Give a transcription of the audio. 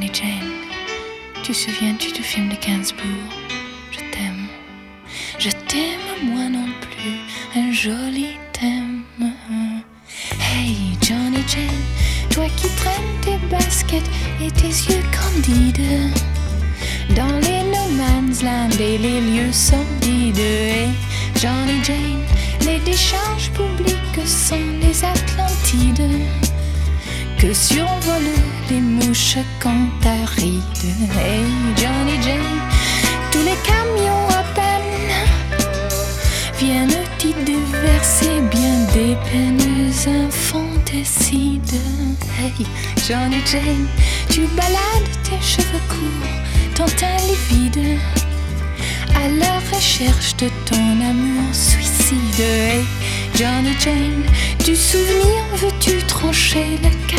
Jane, tu souviens-tu du film de Gainsbourg? Je t'aime moi non plus, un joli thème. Hey Johnny Jane, toi qui traînes tes baskets et tes yeux candides dans les no man's land et les lieux sordides. Hey Johnny Jane, les décharges publiques sont les Atlantides que survolent les mouches cantarides. Hey Johnny Jane, tous les camions à peine viennent t'y déverser bien des peines infanticides. Hey Johnny Jane, tu balades tes cheveux courts, ton teint livide, à la recherche de ton amour suicide. Hey Johnny Jane, du souvenir veux-tu trancher le